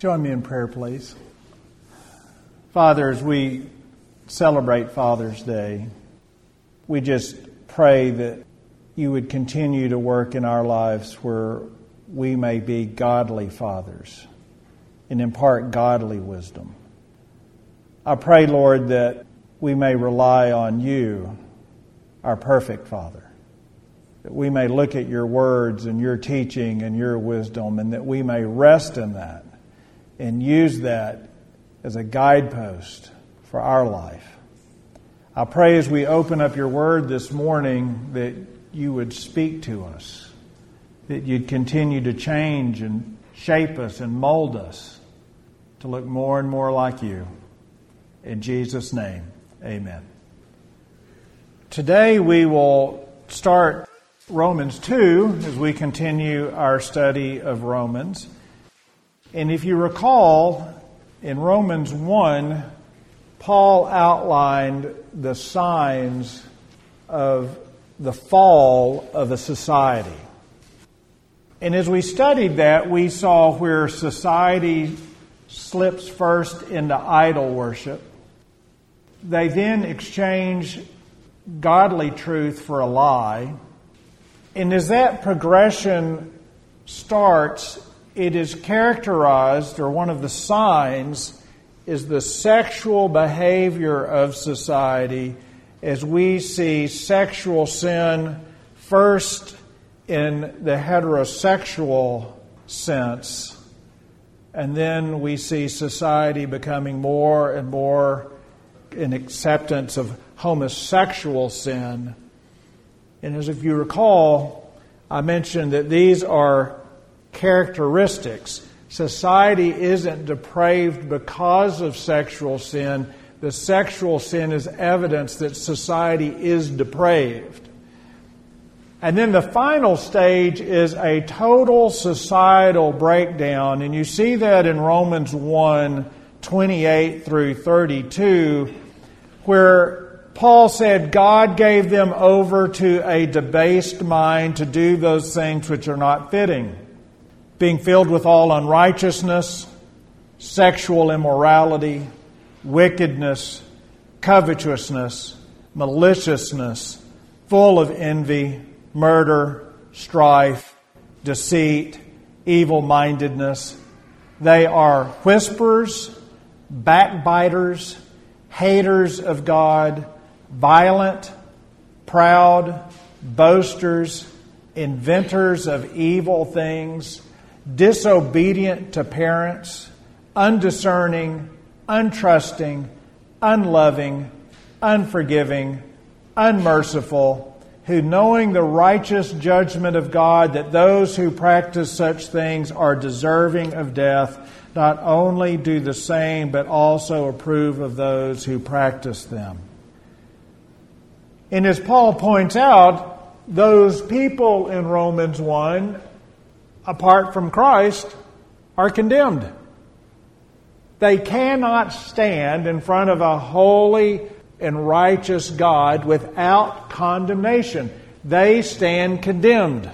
Join me in prayer, please. Father, as we celebrate Father's Day, we just pray that you would continue to work in our lives where we may be godly fathers and impart godly wisdom. I pray, Lord, that we may rely on you, our perfect Father, that we may look at your words and your teaching and your wisdom, and that we may rest in that and use that as a guidepost for our life. I pray as we open up your word this morning that you would speak to us, that you'd continue to change and shape us and mold us to look more and more like you. In Jesus' name, amen. Today we will start Romans 2 as we continue our study of Romans. And if you recall, in Romans 1, Paul outlined the signs of the fall of a society. And as we studied that, we saw where society slips first into idol worship. They then exchange godly truth for a lie. And as that progression starts, it is characterized, or one of the signs is the sexual behavior of society as we see sexual sin first in the heterosexual sense, and then we see society becoming more and more in acceptance of homosexual sin. And as if you recall, I mentioned that these are characteristics. Society isn't depraved because of sexual sin. The sexual sin is evidence that society is depraved. And then the final stage is a total societal breakdown. And you see that in Romans 1, 28 through 32, where Paul said God gave them over to a debased mind to do those things which are not fitting, being filled with all unrighteousness, sexual immorality, wickedness, covetousness, maliciousness, full of envy, murder, strife, deceit, evil-mindedness. They are whisperers, backbiters, haters of God, violent, proud, boasters, inventors of evil things, disobedient to parents, undiscerning, untrusting, unloving, unforgiving, unmerciful, who, knowing the righteous judgment of God, that those who practice such things are deserving of death, not only do the same, but also approve of those who practice them. And as Paul points out, those people in Romans 1, apart from Christ, are condemned. They cannot stand in front of a holy and righteous God without condemnation. They stand condemned.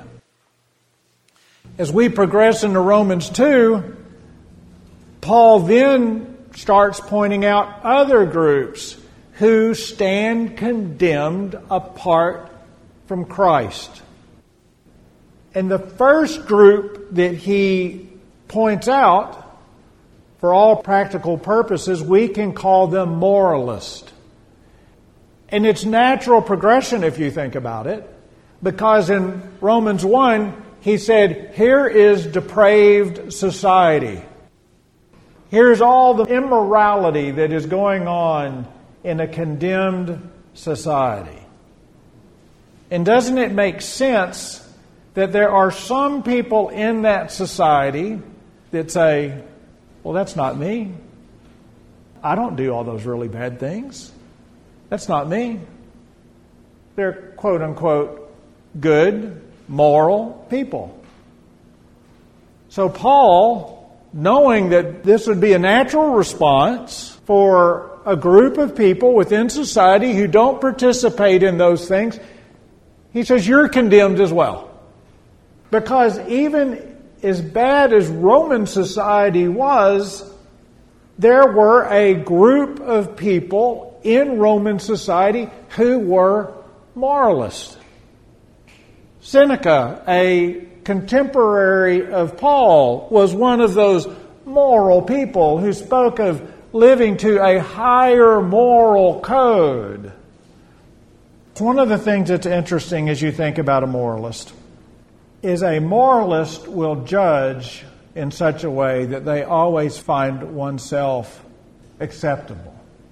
As we progress into Romans 2, Paul then starts pointing out other groups who stand condemned apart from Christ. And the first group that he points out, for all practical purposes, we can call them moralist. And it's natural progression if you think about it, because in Romans 1, he said, here is depraved society. Here's all the immorality that is going on in a condemned society. And doesn't it make sense that there are some people in that society that say, well, that's not me. I don't do all those really bad things. That's not me. They're quote unquote good, moral people. So Paul, knowing that this would be a natural response for a group of people within society who don't participate in those things, he says, you're condemned as well. Because even as bad as Roman society was, there were a group of people in Roman society who were moralists. Seneca, a contemporary of Paul, was one of those moral people who spoke of living to a higher moral code. It's one of the things that's interesting as you think about a moralist is a moralist will judge in such a way that they always find oneself acceptable.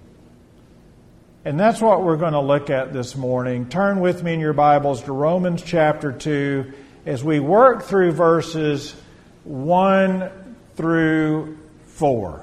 And that's what we're going to look at this morning. Turn with me in your Bibles to Romans chapter 2 as we work through verses 1 through 4.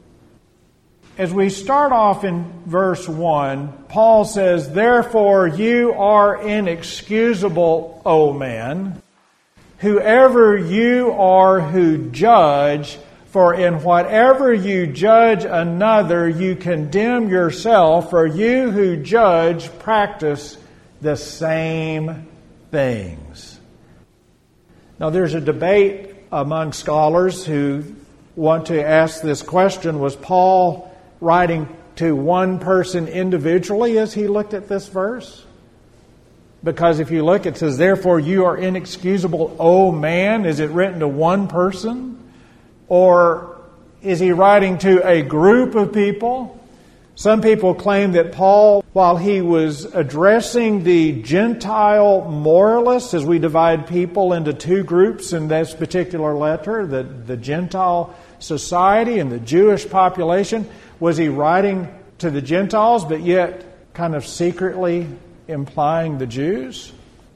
As we start off in verse 1, Paul says, "Therefore you are inexcusable, O man, whoever you are who judge, for in whatever you judge another, you condemn yourself, for you who judge practice the same things." Now there's a debate among scholars who want to ask this question: was Paul writing to one person individually as he looked at this verse? Because if you look, it says, "Therefore you are inexcusable, O man." Is it written to one person? Or is he writing to a group of people? Some people claim that Paul, while he was addressing the Gentile moralists, as we divide people into two groups in this particular letter, the Gentile society and the Jewish population, was he writing to the Gentiles but yet kind of secretly implying the Jews?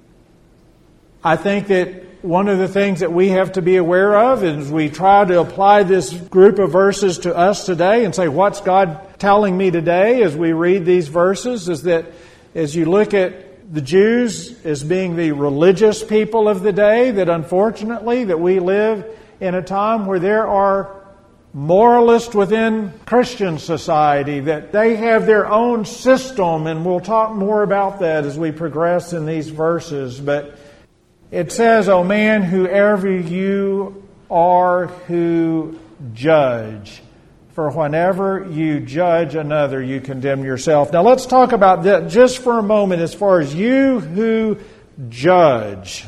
I think that one of the things that we have to be aware of is we try to apply this group of verses to us today and say, what's God telling me today as we read these verses? Is that as you look at the Jews as being the religious people of the day, that unfortunately that we live in a time where there are moralists within Christian society, that they have their own system, and we'll talk more about that as we progress in these verses. But it says, "O man, whoever you are who judge, for whenever you judge another, you condemn yourself." Now let's talk about that just for a moment as far as you who judge.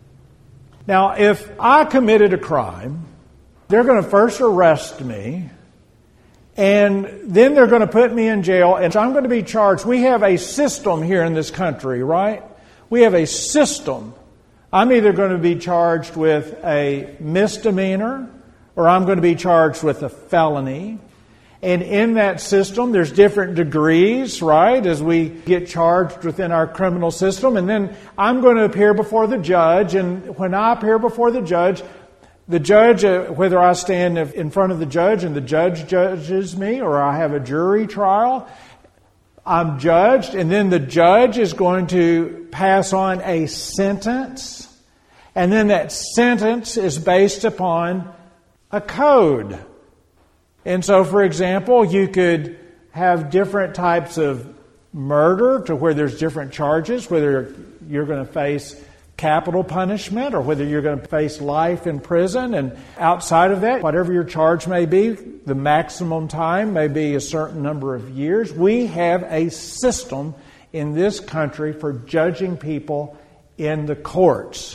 Now, if I committed a crime, they're going to first arrest me, and then they're going to put me in jail, and I'm going to be charged. We have a system here in this country, right? We have a system. I'm either going to be charged with a misdemeanor, or I'm going to be charged with a felony. And in that system, there's different degrees, right, as we get charged within our criminal system. And then I'm going to appear before the judge, and when I appear before the judge, whether I stand in front of the judge and the judge judges me, or I have a jury trial, I'm judged, and then the judge is going to pass on a sentence, and then that sentence is based upon a code. And so, for example, you could have different types of murder to where there's different charges, whether you're going to face capital punishment or whether you're going to face life in prison. And outside of that, whatever your charge may be, the maximum time may be a certain number of years. We have a system in this country for judging people in the courts.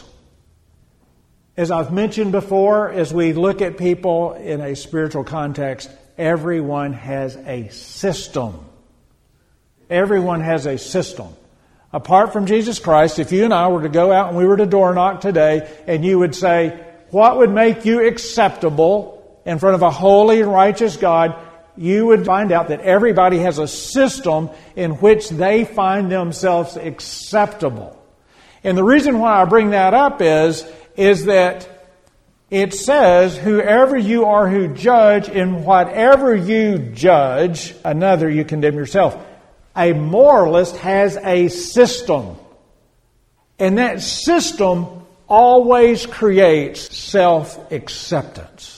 As I've mentioned before, as we look at people in a spiritual context, everyone has a system. Everyone has a system. Apart from Jesus Christ, if you and I were to go out and we were to door knock today, and you would say, what would make you acceptable in front of a holy and righteous God, you would find out that everybody has a system in which they find themselves acceptable. And the reason why I bring that up is that it says, whoever you are who judge, in whatever you judge another, you condemn yourself. A moralist has a system. And that system always creates self-acceptance.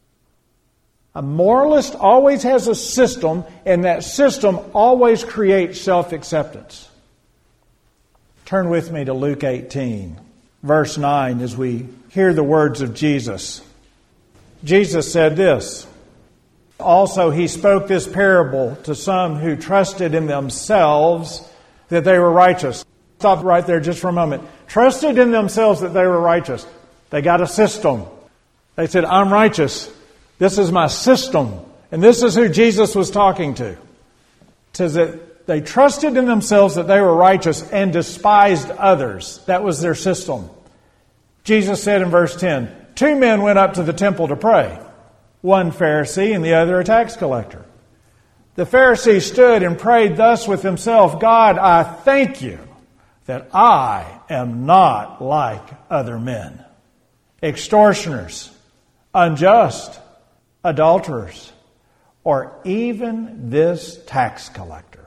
A moralist always has a system, and that system always creates self-acceptance. Turn with me to Luke 18. verse 9 as we hear the words of Jesus. Jesus said this, "Also he spoke this parable to some who trusted in themselves that they were righteous." Stop right there just for a moment. Trusted in themselves that they were righteous. They got a system. They said, "I'm righteous. This is my system." And this is who Jesus was talking to. It says that they trusted in themselves that they were righteous and despised others. That was their system. Jesus said in verse 10, 2 men went up to the temple to pray, one Pharisee and the other a tax collector. The Pharisee stood and prayed thus with himself, "God, I thank you that I am not like other men, extortioners, unjust, adulterers, or even this tax collector.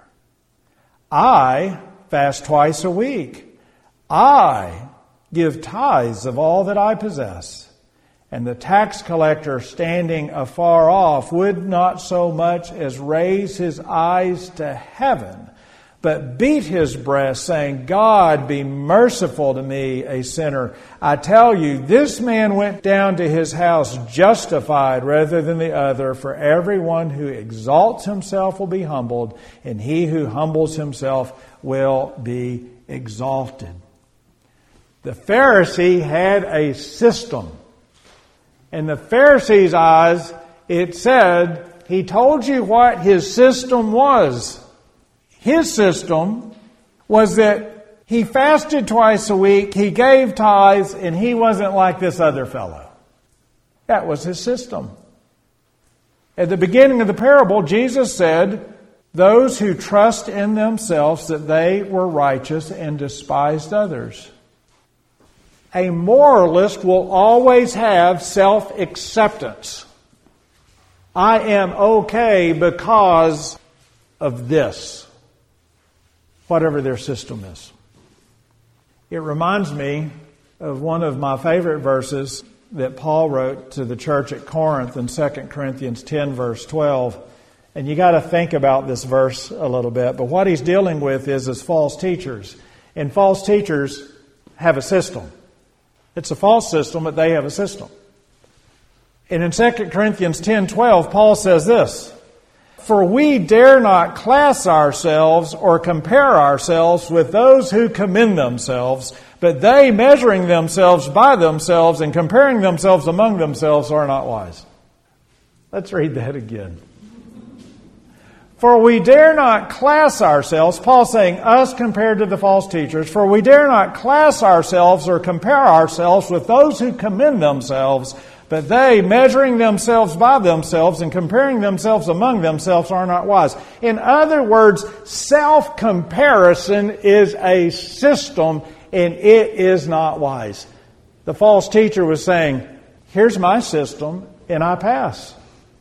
I fast twice a week. I give tithes of all that I possess." And the tax collector, standing afar off, would not so much as raise his eyes to heaven, but beat his breast, saying, "God, be merciful to me, a sinner." I tell you, this man went down to his house justified rather than the other. For everyone who exalts himself will be humbled, and he who humbles himself will be exalted. The Pharisee had a system. In the Pharisee's eyes, it said, he told you what his system was. His system was that he fasted twice a week, he gave tithes, and he wasn't like this other fellow. That was his system. At the beginning of the parable, Jesus said, those who trust in themselves that they were righteous and despised others. A moralist will always have self-acceptance. I am okay because of this, whatever their system is. It reminds me of one of my favorite verses that Paul wrote to the church at Corinth in 2 Corinthians 10, verse 12. And you got to think about this verse a little bit. But what he's dealing with is false teachers. And false teachers have a system. It's a false system, but they have a system. And in 2 Corinthians 10:12, Paul says this, "For we dare not class ourselves or compare ourselves with those who commend themselves, but they, measuring themselves by themselves and comparing themselves among themselves, are not wise." Let's read that again. For we dare not class ourselves, Paul's saying us compared to the false teachers, for we dare not class ourselves or compare ourselves with those who commend themselves, but they, measuring themselves by themselves and comparing themselves among themselves, are not wise. In other words, self-comparison is a system and it is not wise. The false teacher was saying, here's my system and I pass.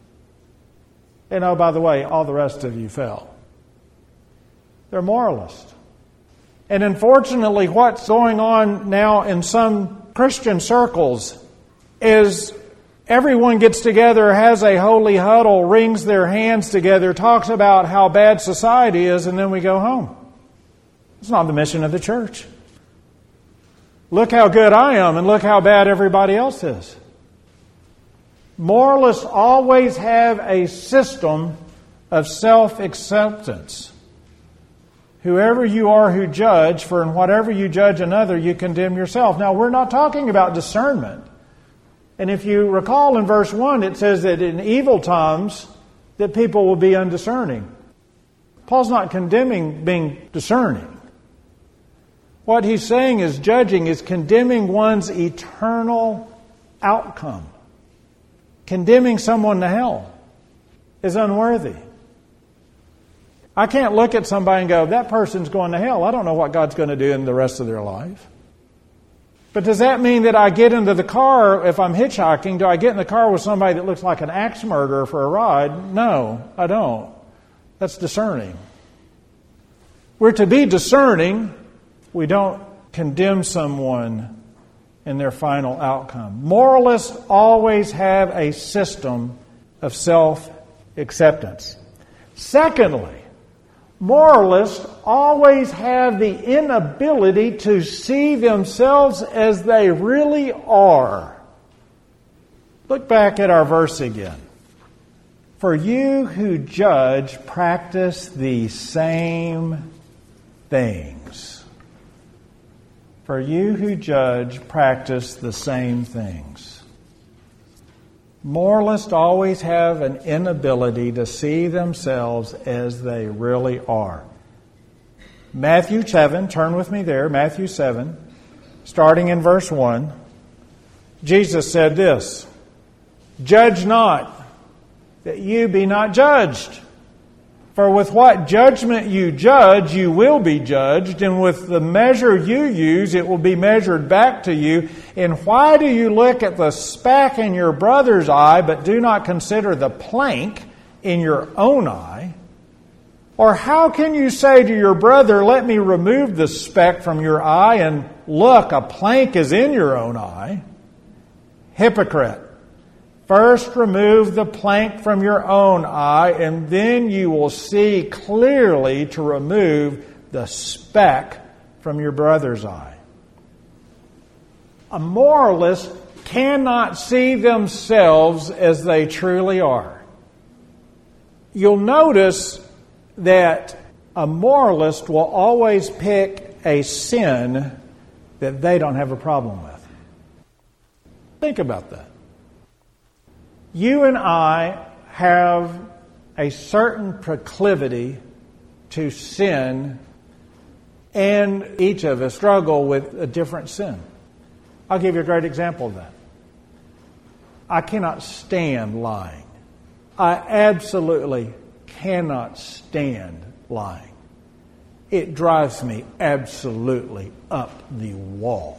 And oh, by the way, all the rest of you fell. They're moralists. And unfortunately, what's going on now in some Christian circles is everyone gets together, has a holy huddle, wrings their hands together, talks about how bad society is, and then we go home. It's not the mission of the church. Look how good I am and look how bad everybody else is. Moralists always have a system of self-acceptance. Whoever you are who judge, for in whatever you judge another, you condemn yourself. Now, we're not talking about discernment. And if you recall in verse 1, it says that in evil times, that people will be undiscerning. Paul's not condemning being discerning. What he's saying is judging is condemning one's eternal outcome. Condemning someone to hell is unworthy. I can't look at somebody and go, that person's going to hell. I don't know what God's going to do in the rest of their life. But does that mean that I get into the car, if I'm hitchhiking, do I get in the car with somebody that looks like an axe murderer for a ride? No, I don't. That's discerning. We're to be discerning. We don't condemn someone in their final outcome. Moralists always have a system of self-acceptance. Secondly, Moralists always have the inability to see themselves as they really are. Look back at our verse again. For you who judge practice the same things. For you who judge practice the same things. Moralists always have an inability to see themselves as they really are. Matthew 7, turn with me there, Matthew 7, starting in verse 1. Jesus said this, "Judge not, that you be not judged. For with what judgment you judge, you will be judged, and with the measure you use, it will be measured back to you. And why do you look at the speck in your brother's eye, but do not consider the plank in your own eye? Or how can you say to your brother, let me remove the speck from your eye, and look, a plank is in your own eye? Hypocrite! First remove the plank from your own eye, and then you will see clearly to remove the speck from your brother's eye." A moralist cannot see themselves as they truly are. You'll notice that a moralist will always pick a sin that they don't have a problem with. Think about that. You and I have a certain proclivity to sin, and each of us struggle with a different sin. I'll give you a great example of that. I cannot stand lying. I absolutely cannot stand lying. It drives me absolutely up the wall.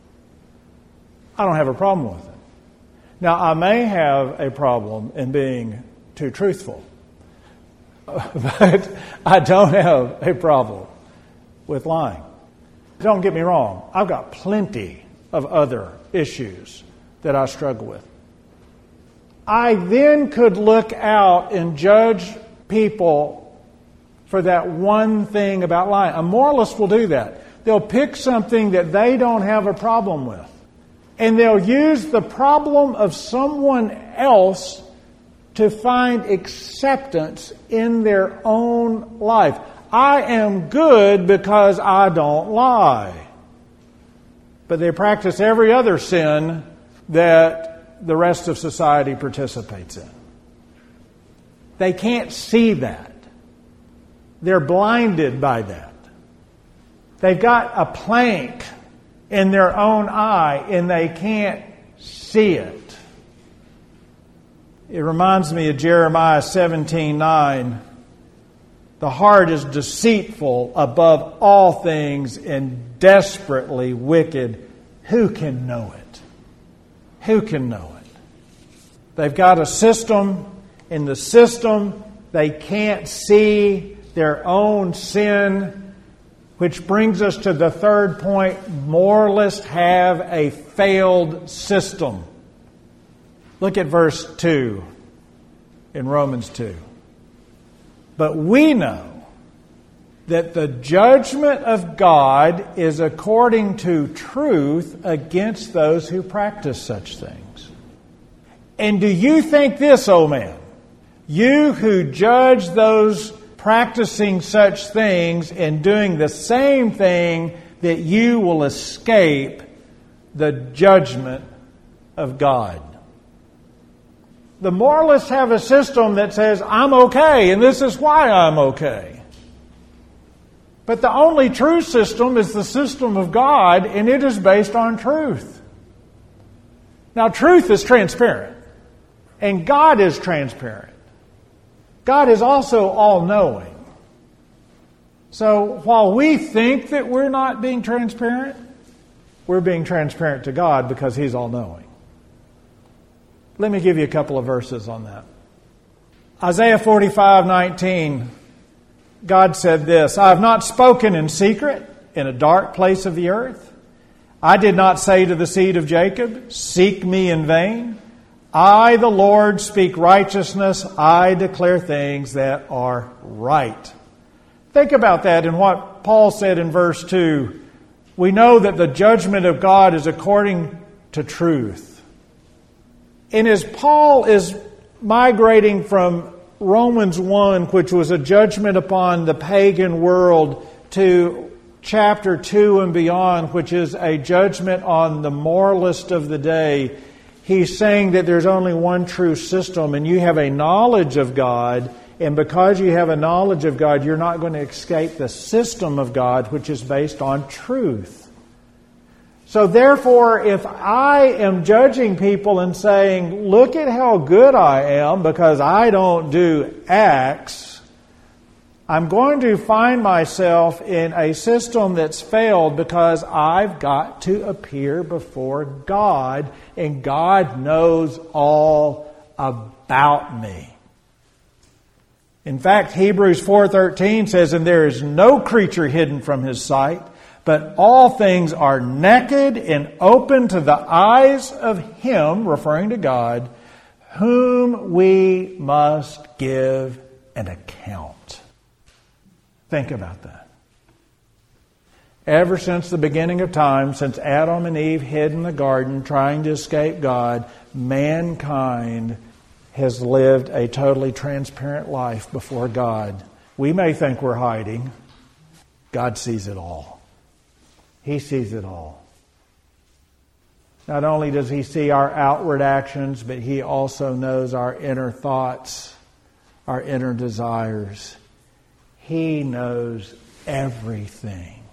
I don't have a problem with it. Now, I may have a problem in being too truthful, but I don't have a problem with lying. Don't get me wrong. I've got plenty of other issues that I struggle with. I then could look out and judge people for that one thing about lying. A moralist will do that. They'll pick something that they don't have a problem with, and they'll use the problem of someone else to find acceptance in their own life. I am good because I don't lie. But they practice every other sin that the rest of society participates in. They can't see that. They're blinded by that. They've got a plank in their own eye and they can't see it. It reminds me of Jeremiah 17:9. The heart is deceitful above all things and desperately wicked. Who can know it? Who can know it? They've got a system. In the system, they can't see their own sin, which brings us to the third point. Moralists have a failed system. Look at verse 2 in Romans 2. But we know that the judgment of God is according to truth against those who practice such things. And do you think this, O man? You who judge those practicing such things and doing the same thing, that you will escape the judgment of God. The moralists have a system that says, I'm okay, and this is why I'm okay. But the only true system is the system of God, and it is based on truth. Now, truth is transparent, and God is transparent. God is also all-knowing. So while we think that we're not being transparent, we're being transparent to God because He's all-knowing. Let me give you a couple of verses on that. Isaiah 45:19, God said this, I have not spoken in secret in a dark place of the earth. I did not say to the seed of Jacob, seek me in vain. I, the Lord, speak righteousness. I declare things that are right. Think about that and what Paul said in verse 2. We know that the judgment of God is according to truth. And as Paul is migrating from Romans 1, which was a judgment upon the pagan world, to chapter 2 and beyond, which is a judgment on the moralist of the day, he's saying that there's only one true system, and you have a knowledge of God, and because you have a knowledge of God, you're not going to escape the system of God, which is based on truth. So therefore, if I am judging people and saying, look at how good I am because I don't do X, I'm going to find myself in a system that's failed because I've got to appear before God, and God knows all about me. In fact, Hebrews 4:13 says, and there is no creature hidden from His sight, but all things are naked and open to the eyes of Him, referring to God, whom we must give an account. Think about that. Ever since the beginning of time, since Adam and Eve hid in the garden trying to escape God, mankind has lived a totally transparent life before God. We may think we're hiding. God sees it all. He sees it all. Not only does He see our outward actions, but He also knows our inner thoughts, our inner desires. He knows everything.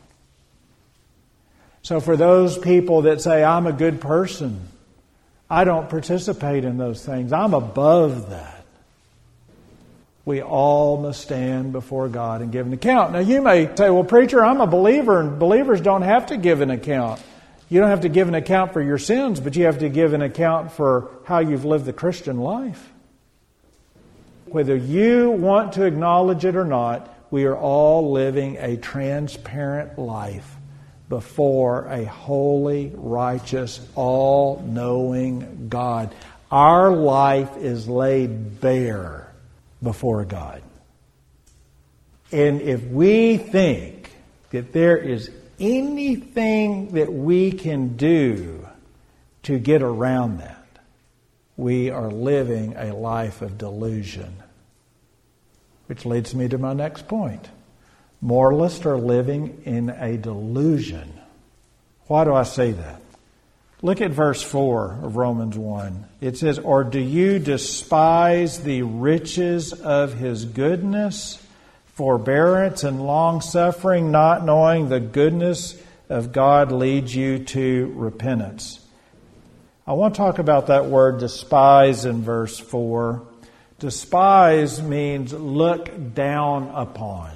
So for those people that say, I'm a good person, I don't participate in those things, I'm above that, we all must stand before God and give an account. Now you may say, well, preacher, I'm a believer, and believers don't have to give an account. You don't have to give an account for your sins, but you have to give an account for how you've lived the Christian life. Whether you want to acknowledge it or not, we are all living a transparent life before a holy, righteous, all-knowing God. Our life is laid bare before God. And if we think that there is anything that we can do to get around that, we are living a life of delusion. Which leads me to my next point. Moralists are living in a delusion. Why do I say that? Look at verse 4 of Romans 1. It says, or do you despise the riches of His goodness, forbearance, and long-suffering, not knowing the goodness of God leads you to repentance? I want to talk about that word despise in verse 4. Despise means look down upon.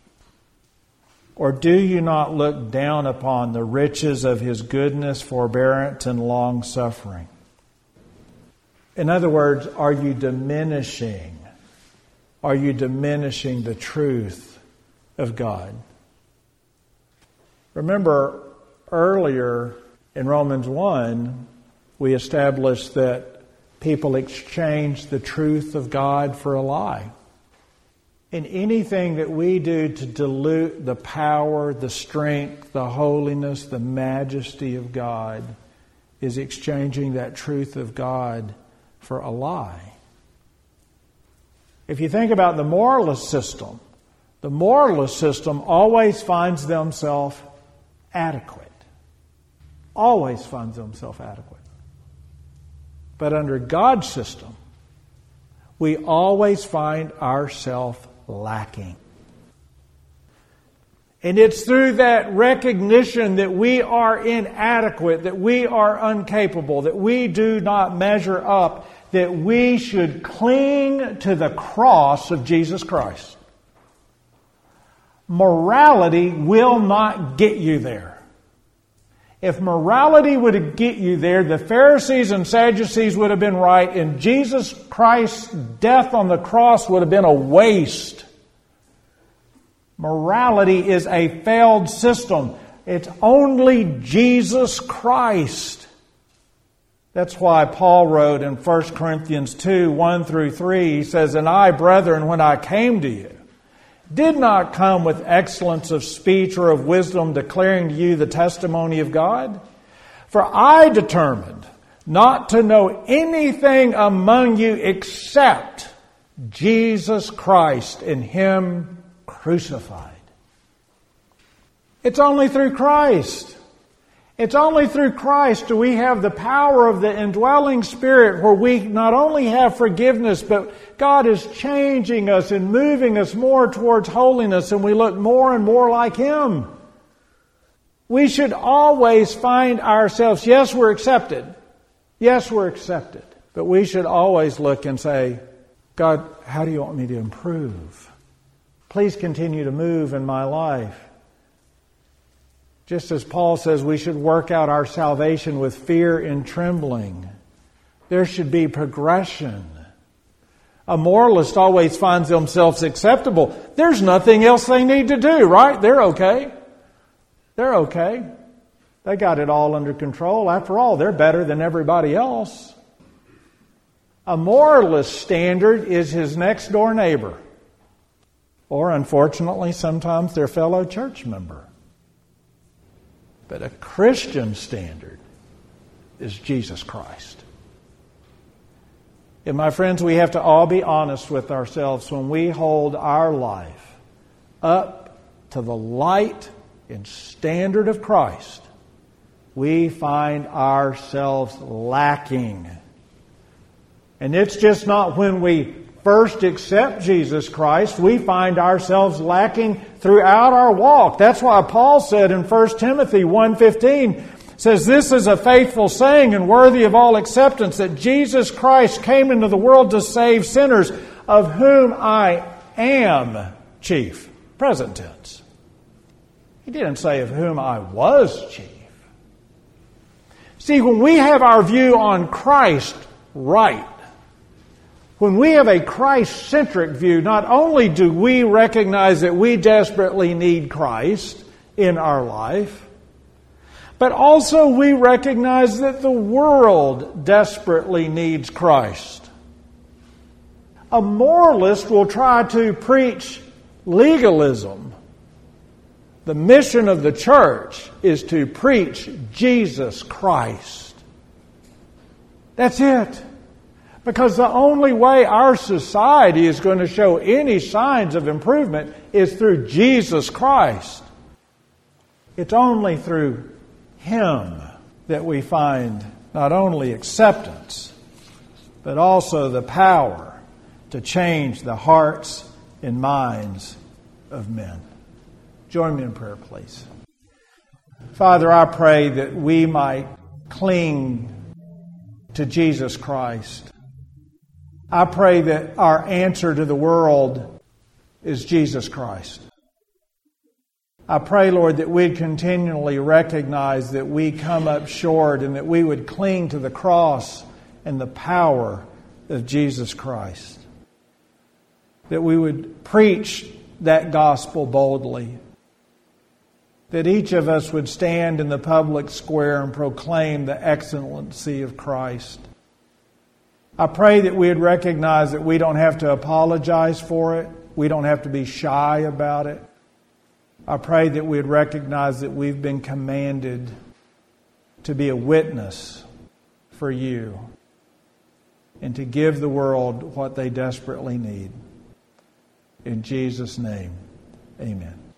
Or do you not look down upon the riches of His goodness, forbearance, and long-suffering? In other words, are you diminishing? Are you diminishing the truth of God? Remember, earlier in Romans 1, we established that people exchange the truth of God for a lie. And anything that we do to dilute the power, the strength, the holiness, the majesty of God is exchanging that truth of God for a lie. If you think about the moralist system always finds themselves adequate. Always finds themselves adequate. But under God's system, we always find ourselves lacking. And it's through that recognition that we are inadequate, that we are incapable, that we do not measure up, that we should cling to the cross of Jesus Christ. Morality will not get you there. If morality would get you there, the Pharisees and Sadducees would have been right, and Jesus Christ's death on the cross would have been a waste. Morality is a failed system. It's only Jesus Christ. That's why Paul wrote in 1 Corinthians 2, 1 through 3, he says, and I, brethren, when I came to you, did not come with excellence of speech or of wisdom, declaring to you the testimony of God. For I determined not to know anything among you except Jesus Christ and Him crucified. It's only through Christ. It's only through Christ do we have the power of the indwelling Spirit, where we not only have forgiveness, but God is changing us and moving us more towards holiness, and we look more and more like Him. We should always find ourselves, yes, we're accepted. Yes, we're accepted. But we should always look and say, God, how do you want me to improve? Please continue to move in my life. Just as Paul says, we should work out our salvation with fear and trembling. There should be progression. A moralist always finds themselves acceptable. There's nothing else they need to do, right? They're okay. They're okay. They got it all under control. After all, they're better than everybody else. A moralist standard is his next door neighbor. Or, unfortunately, sometimes their fellow church member. But a Christian standard is Jesus Christ. And my friends, we have to all be honest with ourselves when we hold our life up to the light and standard of Christ. We find ourselves lacking. And it's just not when we first accept Jesus Christ. We find ourselves lacking throughout our walk. That's why Paul said in 1 Timothy 1:15, says, "This is a faithful saying and worthy of all acceptance, that Jesus Christ came into the world to save sinners, of whom I am chief." Present tense. He didn't say of whom I was chief. See, when we have our view on Christ right, when we have a Christ-centric view, not only do we recognize that we desperately need Christ in our life, but also we recognize that the world desperately needs Christ. A moralist will try to preach legalism. The mission of the church is to preach Jesus Christ. That's it. Because the only way our society is going to show any signs of improvement is through Jesus Christ. It's only through Him that we find not only acceptance, but also the power to change the hearts and minds of men. Join me in prayer, please. Father, I pray that we might cling to Jesus Christ. I pray that our answer to the world is Jesus Christ. I pray, Lord, that we'd continually recognize that we come up short and that we would cling to the cross and the power of Jesus Christ. That we would preach that gospel boldly. That each of us would stand in the public square and proclaim the excellency of Christ. I pray that we would recognize that we don't have to apologize for it. We don't have to be shy about it. I pray that we would recognize that we've been commanded to be a witness for you and to give the world what they desperately need. In Jesus' name, amen.